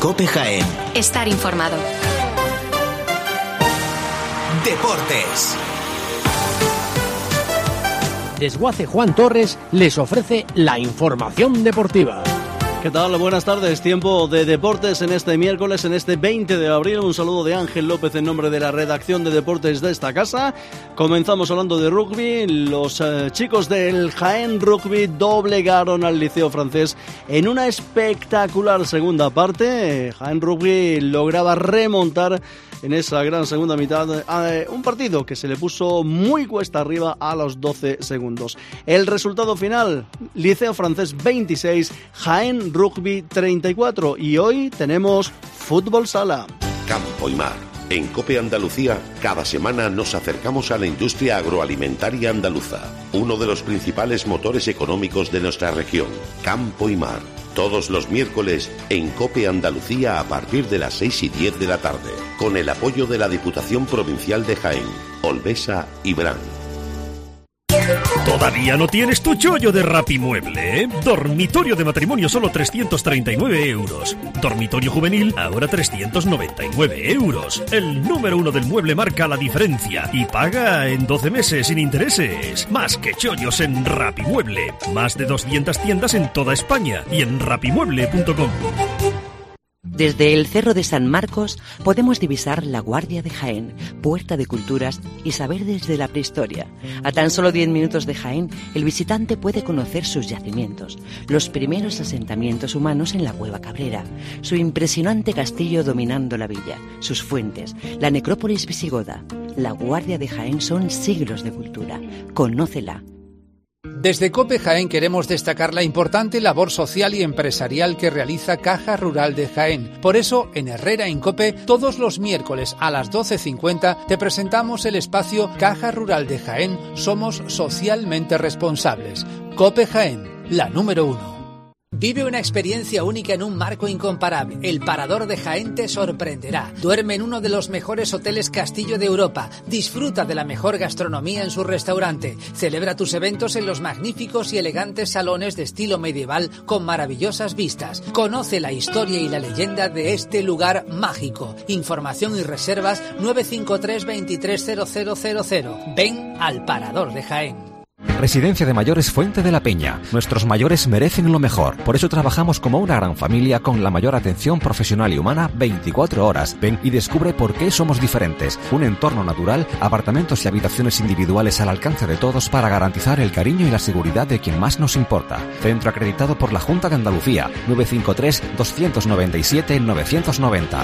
COPE Jaén. Estar informado. Deportes. Desguace Juan Torres les ofrece la información deportiva. ¿Qué tal? Buenas tardes. Tiempo de deportes en este miércoles, en este 20 de abril. Un saludo de Ángel López en nombre de la redacción de deportes de esta casa. Comenzamos hablando de rugby. Los chicos del Jaén Rugby doblegaron al Liceo Francés en una espectacular segunda parte. Jaén Rugby lograba remontar en esa gran segunda mitad un partido que se le puso muy cuesta arriba a los 12 segundos. El resultado final, Liceo Francés 26, Jaén Rugby 34, y hoy tenemos fútbol sala. Campo y Mar. En COPE Andalucía, cada semana nos acercamos a la industria agroalimentaria andaluza, uno de los principales motores económicos de nuestra región. Campo y Mar. Todos los miércoles en COPE Andalucía a partir de las 6:10 de la tarde, con el apoyo de la Diputación Provincial de Jaén, Olvesa y Bran. ¿Todavía no tienes tu chollo de Rapimueble, eh? Dormitorio de matrimonio solo 339 euros. Dormitorio juvenil ahora 399 euros. El número 1 del mueble marca la diferencia y paga en 12 meses sin intereses. Más que chollos en Rapimueble. Más de 200 tiendas en toda España y en rapimueble.com. Desde el Cerro de San Marcos podemos divisar la Guardia de Jaén, puerta de culturas y saber desde la prehistoria. A tan solo 10 minutos de Jaén, el visitante puede conocer sus yacimientos, los primeros asentamientos humanos en la Cueva Cabrera, su impresionante castillo dominando la villa, sus fuentes, la necrópolis visigoda. La Guardia de Jaén son siglos de cultura. Conócela. Desde COPE Jaén queremos destacar la importante labor social y empresarial que realiza Caja Rural de Jaén. Por eso, en Herrera en COPE, todos los miércoles a las 12:50 te presentamos el espacio Caja Rural de Jaén, somos socialmente responsables. COPE Jaén, la número 1. Vive una experiencia única en un marco incomparable. El Parador de Jaén te sorprenderá. Duerme en uno de los mejores hoteles castillo de Europa. Disfruta de la mejor gastronomía en su restaurante. Celebra tus eventos en los magníficos y elegantes salones de estilo medieval con maravillosas vistas. Conoce la historia y la leyenda de este lugar mágico. Información y reservas 953 230000. Ven al Parador de Jaén. Residencia de Mayores Fuente de la Peña. Nuestros mayores merecen lo mejor. Por eso trabajamos como una gran familia con la mayor atención profesional y humana 24 horas. Ven y descubre por qué somos diferentes. Un entorno natural, apartamentos y habitaciones individuales al alcance de todos para garantizar el cariño y la seguridad de quien más nos importa. Centro acreditado por la Junta de Andalucía. 953-297-990.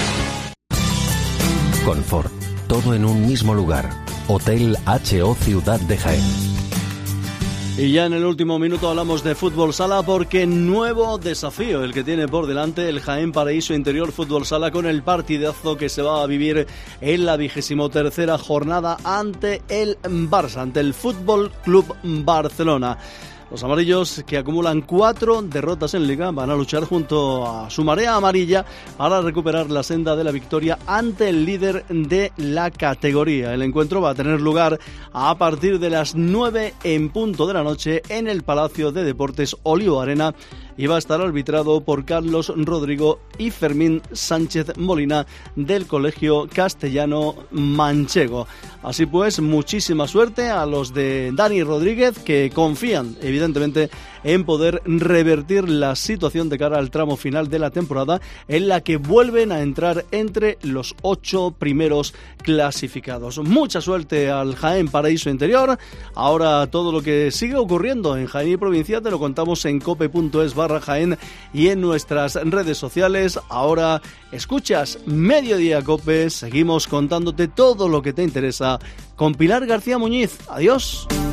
Confort. Todo en un mismo lugar. Hotel H.O. Ciudad de Jaén. Y ya en el último minuto hablamos de fútbol sala porque nuevo desafío el que tiene por delante el Jaén Paraíso Interior Fútbol Sala con el partidazo que se va a vivir en la 23ª jornada ante el Barça, ante el Fútbol Club Barcelona. Los amarillos, que acumulan 4 derrotas en Liga, van a luchar junto a su marea amarilla para recuperar la senda de la victoria ante el líder de la categoría. El encuentro va a tener lugar a partir de las 9 en punto de la noche en el Palacio de Deportes Olivo Arena y va a estar arbitrado por Carlos Rodrigo y Fermín Sánchez Molina del Colegio Castellano Manchego. Así pues, muchísima suerte a los de Dani Rodríguez, que confían evidentemente en poder revertir la situación de cara al tramo final de la temporada, en la que vuelven a entrar entre los 8 primeros clasificados. Mucha suerte al Jaén Paraíso Interior. Ahora todo lo que sigue ocurriendo en Jaén y provincia te lo contamos en cope.es/Jaén y en nuestras redes sociales. Ahora escuchas Mediodía Cope, seguimos contándote todo lo que te interesa con Pilar García Muñiz. Adiós.